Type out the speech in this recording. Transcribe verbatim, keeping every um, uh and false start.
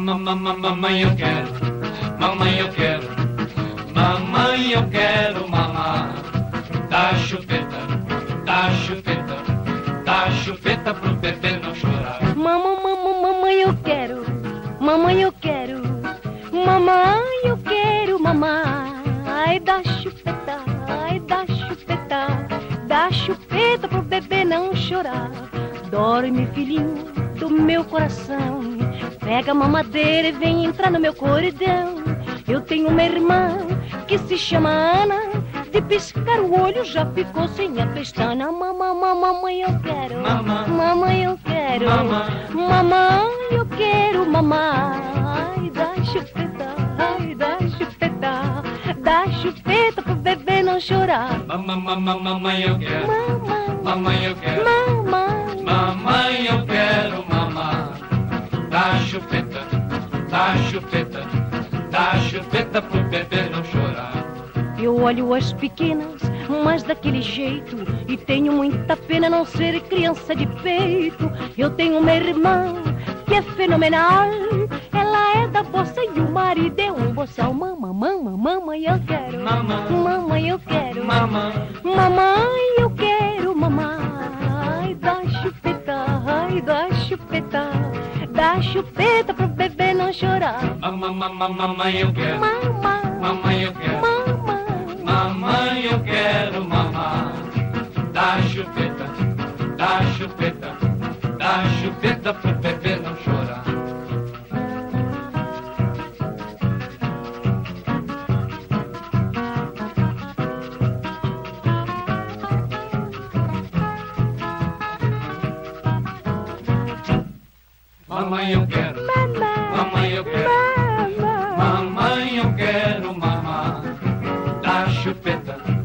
Mamãe eu quero, mamãe eu quero, mamãe eu quero mamar. Dá chupeta, dá chupeta, dá chupeta pro bebê não chorar. Mamãe, mamãe, mamãe eu quero, mamãe eu quero, mamãe eu quero mamar. Ai, dá chupeta, ai, dá chupeta, dá chupeta pro bebê não chorar. Dorme, filhinho do meu coração, pega a mamadeira e vem entrar no meu corredão. Eu tenho uma irmã que se chama Ana, de piscar o olho já ficou sem a pestana. Mamãe, mamãe eu quero, Mamã. mamãe eu quero, Mamã. mamãe eu quero mamar. Ai, dá chupeta, ai, dá chupeta, dá chupeta pro bebê não chorar. Mamãe eu quero, Mamãe, mamãe eu quero, mamãe, mamãe eu quero mamar. Dá chupeta, dá chupeta, dá chupeta pro bebê não chorar. eu olho as pequenas, mas daquele jeito, e tenho muita pena não ser criança de peito. Eu tenho uma irmã que é fenomenal, ela é da bossa e o marido é um boçal. Mamãe, mamãe, mamãe eu quero, Mamã. mamãe eu quero, Mamã. mamãe eu quero mamar. Ai, dá chupeta, ai, dá chupeta, dá chupeta pro bebê não chorar. Mamãe eu quero, Mamãe, mamãe eu quero, mamãe, mamãe eu quero mamar. Dá chupeta, dá chupeta, dá chupeta pro bebê não chorar. Mamãe eu quero, mamãe eu quero, mamãe eu quero mamar. Dá chupeta,